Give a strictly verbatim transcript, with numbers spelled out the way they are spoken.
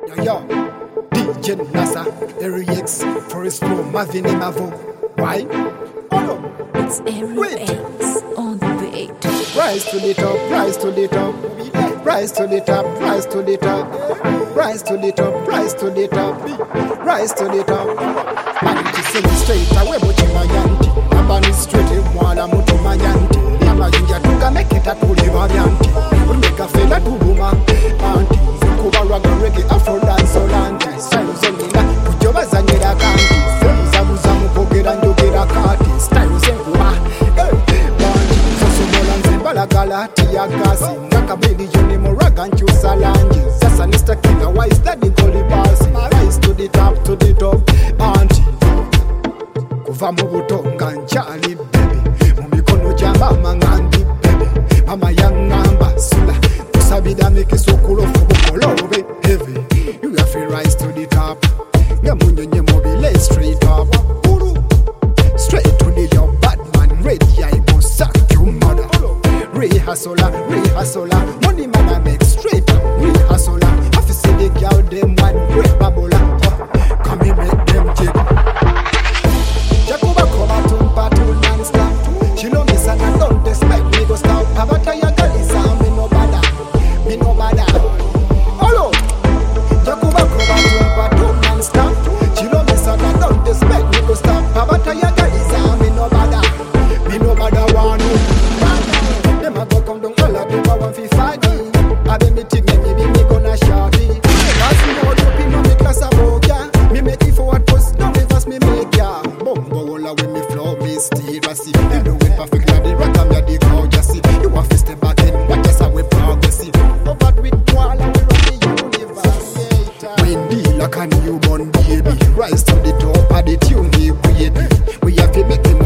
Yo, yo, D J NASA, Eric X, Forest Flow, Marvin Mavo. Why? Oh no, It's Eric X on the beat. rise to the top, rise to the top, rise to the top, rise to the top, rise to the top, rise to the top, rise to the top. Man, to sing straight away, but you my yanti. Abani straight, wala mutu my yanti. Yama jinja tuka make it a tuli varianti. Umeka fela tubuma, anti. Kuba raga reggae, afro dance olanti. Style zengila, kujoba zanyera kanti. Semu zamu zamu pogera njogera kati. Style zengua, eh, banti. Fosu molanzi balagala tiya gasi. Ngaka bili yoni moraga nchusa lanji. Sasa nista kika, why is that the gully basi? Rise to the top, to the top, anti. Kuva mu butonga njali baby, mu mikono gya mama ngandi baby, mama yangamba sula tusabira mikisukulofu bukolobe heavy. You have to rise to the top, ngamunyonye mobile straight up, Uru. Straight to the top, bad man ready, I go suck you mother. Rehasola, rehasola, money man I make straight up, rehasola. Have to see the girl them one great babola, oh, come and make them jig. Jacoba come to battle non-stop. She know me son and don't expect me go stop. Abata ya galisa me no bada, me no bada. Hello, Jacoba come to battle non-stop. She know me son and don't expect me go stop. Abata ya galisa me no bada, me no bada one. Them a go come down all a do one fi fight. I be me think me me me gonna shabby. As me all up in me class a boga. Me make it forward post, no reverse me make ya. Bumbo walla when me flow me stay rassy. You do it perfect like the rock, I'm ya the crowd ya see. You want to step back in, what yes I we progressive. Over with wall and we run the universe. When the luck and you born baby, rise to the top of the tune we ready. We have to make them